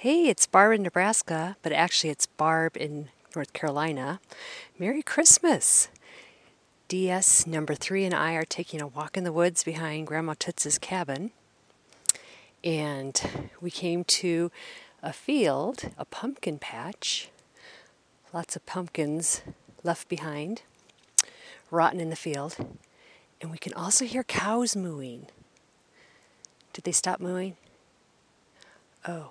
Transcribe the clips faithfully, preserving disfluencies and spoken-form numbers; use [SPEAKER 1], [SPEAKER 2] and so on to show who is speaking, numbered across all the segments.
[SPEAKER 1] Hey, it's Barb in Nebraska, but actually it's Barb in North Carolina. Merry Christmas! D S number three and I are taking a walk in the woods behind Grandma Toots's cabin. And we came to a field, a pumpkin patch. Lots of pumpkins left behind, rotten in the field. And we can also hear cows mooing. Did they stop mooing? Oh.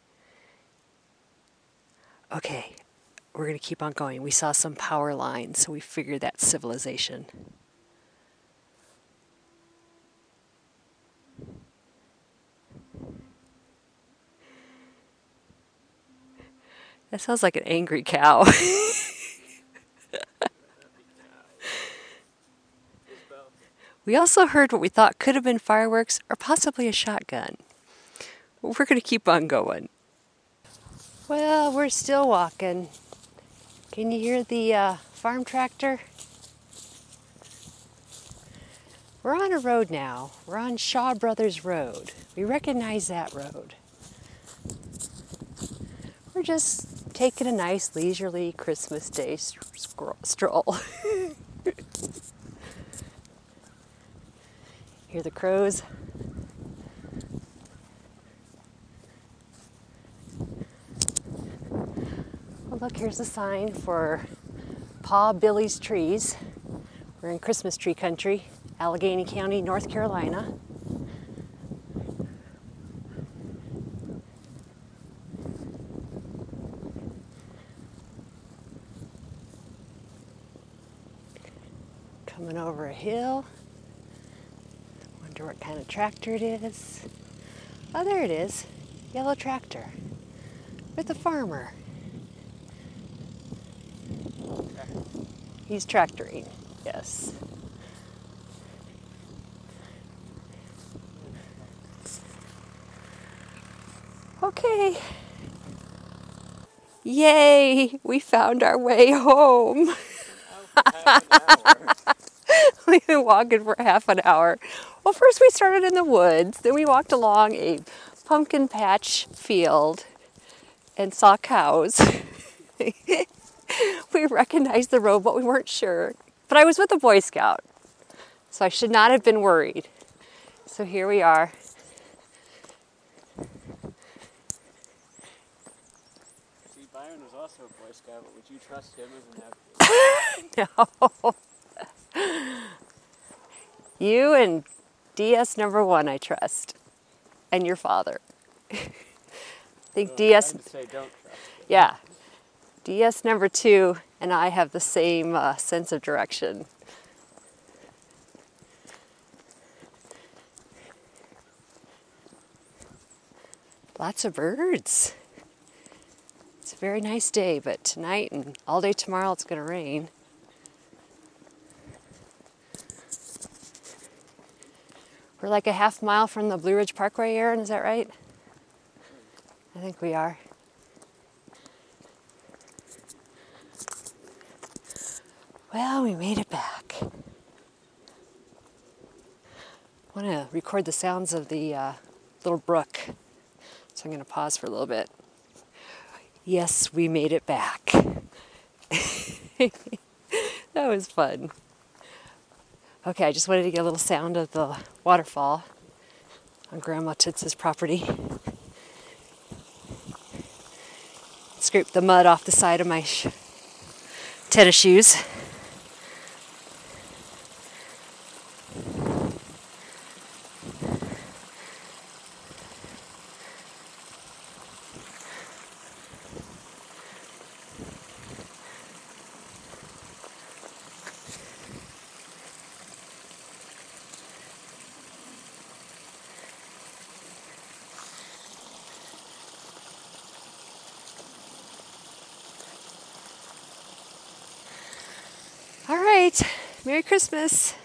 [SPEAKER 1] Okay, we're going to keep on going. We saw some power lines, so we figured that's civilization. That sounds like an angry cow. We also heard what we thought could have been fireworks or possibly a shotgun. We're going to keep on going. Well, we're still walking. Can you hear the uh, farm tractor? We're on a road now. We're on Shaw Brothers Road. We recognize that road. We're just taking a nice leisurely Christmas Day stroll. Hear the crows. Oh, look, here's a sign for Pa Billy's Trees. We're in Christmas tree country, Allegheny County, North Carolina. Coming over a hill. Wonder what kind of tractor it is. Oh, there it is. Yellow tractor with a farmer. He's tractoring, yes. Okay. Yay! We found our way home. We've been walking for half an hour. Well, first we started in the woods, then we walked along a pumpkin patch field and saw cows. We recognized the road, but we weren't sure. But I was with a Boy Scout, so I should not have been worried. So here we are.
[SPEAKER 2] See, Byron was also a Boy Scout, but would you trust him as an advocate?
[SPEAKER 1] No. You and D S number one I trust. And your father. I think
[SPEAKER 2] Well,
[SPEAKER 1] D S...
[SPEAKER 2] I would say don't trust him.
[SPEAKER 1] Yeah. D S number two and I have the same uh, sense of direction. Lots of birds. It's a very nice day, but tonight and all day tomorrow it's going to rain. We're like a half mile from the Blue Ridge Parkway, Aaron, is that right? I think we are. Well, we made it back. I want to record the sounds of the uh, little brook, so I'm going to pause for a little bit. Yes, we made it back. That was fun. Okay, I just wanted to get a little sound of the waterfall on Grandma Toots's property. Scrape the mud off the side of my sh- tennis shoes. All right, Merry Christmas.